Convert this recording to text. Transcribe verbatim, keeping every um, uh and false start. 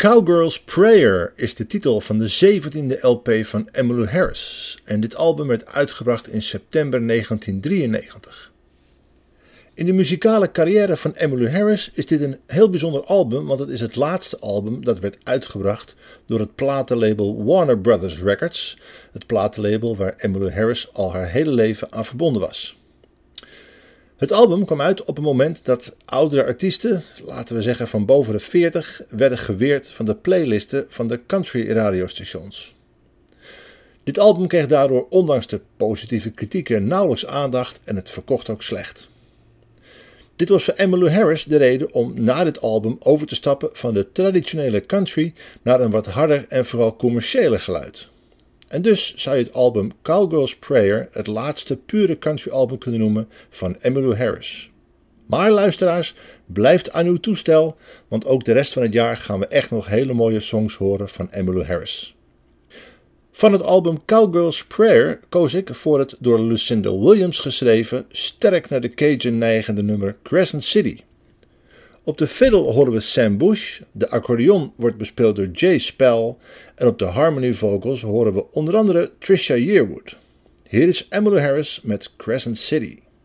Cowgirl's Prayer is de titel van de zeventiende L P van Emmylou Harris en dit album werd uitgebracht in september negentien drieënnegentig. In de muzikale carrière van Emmylou Harris is dit een heel bijzonder album, want het is het laatste album dat werd uitgebracht door het platenlabel Warner Brothers Records, het platenlabel waar Emmylou Harris al haar hele leven aan verbonden was. Het album kwam uit op een moment dat oudere artiesten, laten we zeggen van boven de veertig, werden geweerd van de playlisten van de country radiostations. Dit album kreeg daardoor ondanks de positieve kritieken nauwelijks aandacht en het verkocht ook slecht. Dit was voor Emmylou Harris de reden om na dit album over te stappen van de traditionele country naar een wat harder en vooral commerciële geluid. En dus zou je het album Cowgirl's Prayer het laatste pure country album kunnen noemen van Emmylou Harris. Maar luisteraars, blijft aan uw toestel, want ook de rest van het jaar gaan we echt nog hele mooie songs horen van Emmylou Harris. Van het album Cowgirl's Prayer koos ik voor het door Lucinda Williams geschreven, sterk naar de Cajun neigende nummer Crescent City. Op de fiddle horen we Sam Bush, de accordeon wordt bespeeld door Jay Spell en op de harmony vocals horen we onder andere Trisha Yearwood. Hier is Emmylou Harris met Crescent City.